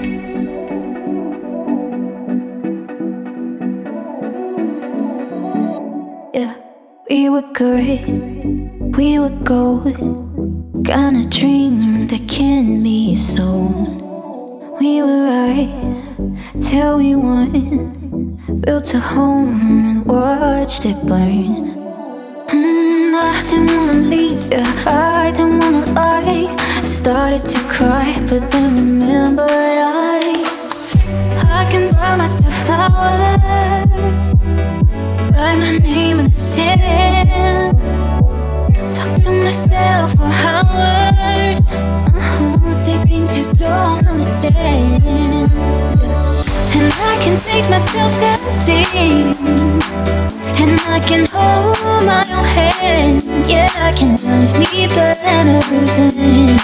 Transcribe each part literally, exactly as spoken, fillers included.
Yeah, we were good, we were gold. Kind of dream that can't be sold. We were right till we won. Built a home and watched it burn. Mm, I didn't wanna leave, yeah, I didn't wanna lie. I started to cry, but then remembered I I can buy myself flowers, write my name in the sand, talk to myself for hours, uh-huh, say things you don't understand. And I can take myself dancing, and I can hold my own hand. Yeah, I can love me better than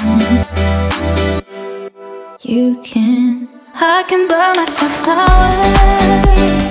you can. I can buy myself flowers.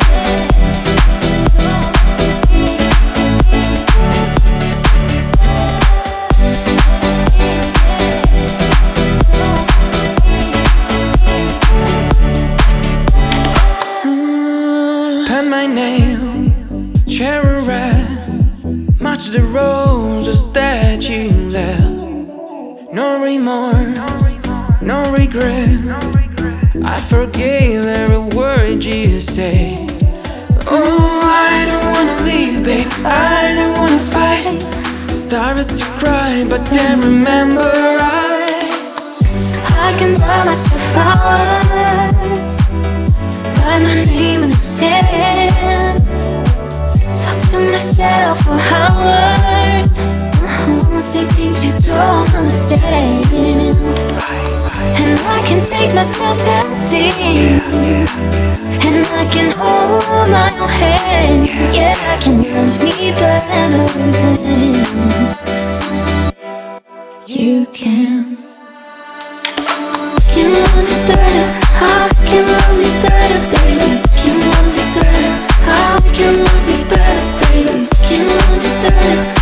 Pen my name, cherry red, match the roses that you left. No remorse, no regret, I forgave every word you say. Oh, I don't wanna leave, babe, I don't wanna fight. Started to cry, but then remember I I can buy myself flowers, write my name in the sand, talk to myself for hours, uh-huh, say things you don't understand. And I can take myself dancing, and I can hold my own hand. Yeah, I can love me better than you can. Can love me better, how can love me better, baby. Can love me better, how can love me better, baby. Can love me better.